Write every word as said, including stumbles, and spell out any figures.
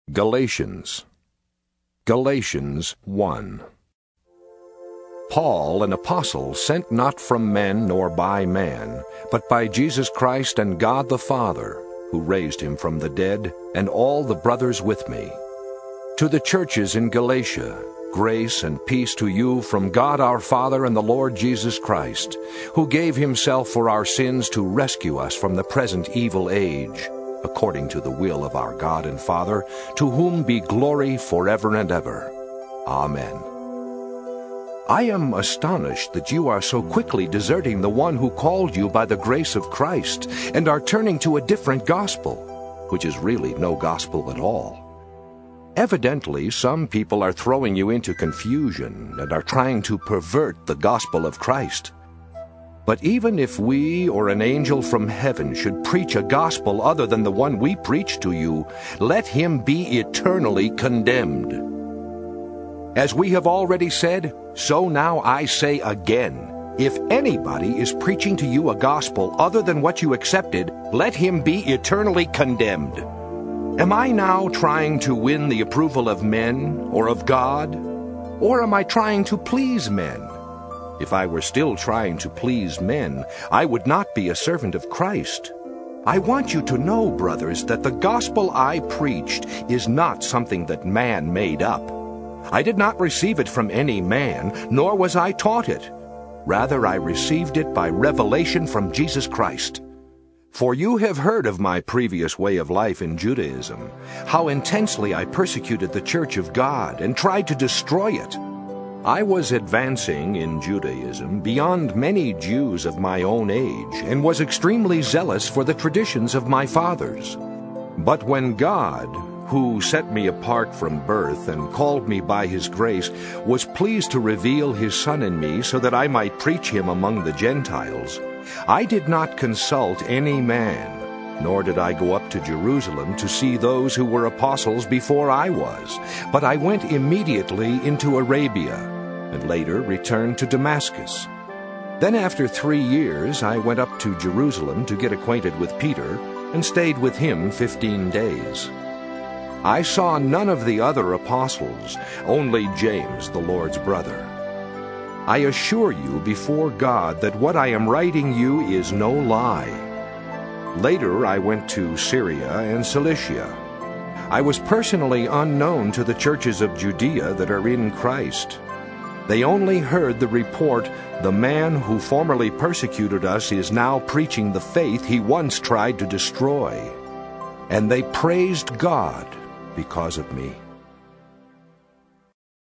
Galatians. Galatians one. Paul, an apostle, sent not from men nor by man, but by Jesus Christ and God the Father, who raised him from the dead, and all the brothers with me. To the churches in Galatia, grace and peace to you from God our Father and the Lord Jesus Christ, who gave himself for our sins to rescue us from the present evil age, according to the will of our God and Father, to whom be glory forever and ever. Amen. I am astonished that you are so quickly deserting the one who called you by the grace of Christ, and are turning to a different gospel, which is really no gospel at all. Evidently, some people are throwing you into confusion and are trying to pervert the gospel of Christ. But even if we or an angel from heaven should preach a gospel other than the one we preach to you, let him be eternally condemned. As we have already said, so now I say again, if anybody is preaching to you a gospel other than what you accepted, let him be eternally condemned. Am I now trying to win the approval of men or of God? Or am I trying to please men? If I were still trying to please men, I would not be a servant of Christ. I want you to know, brothers, that the gospel I preached is not something that man made up. I did not receive it from any man, nor was I taught it. Rather, I received it by revelation from Jesus Christ. For you have heard of my previous way of life in Judaism, how intensely I persecuted the church of God and tried to destroy it. I was advancing in Judaism beyond many Jews of my own age, and was extremely zealous for the traditions of my fathers. But when God, who set me apart from birth and called me by his grace, was pleased to reveal his Son in me so that I might preach him among the Gentiles, I did not consult any man, nor did I go up to Jerusalem to see those who were apostles before I was, but I went immediately into Arabia, and later returned to Damascus. Then after three years I went up to Jerusalem to get acquainted with Peter, and stayed with him fifteen days. I saw none of the other apostles, only James, the Lord's brother. I assure you before God that what I am writing you is no lie. Later I went to Syria and Cilicia. I was personally unknown to the churches of Judea that are in Christ. They only heard the report, the man who formerly persecuted us is now preaching the faith he once tried to destroy. And they praised God because of me.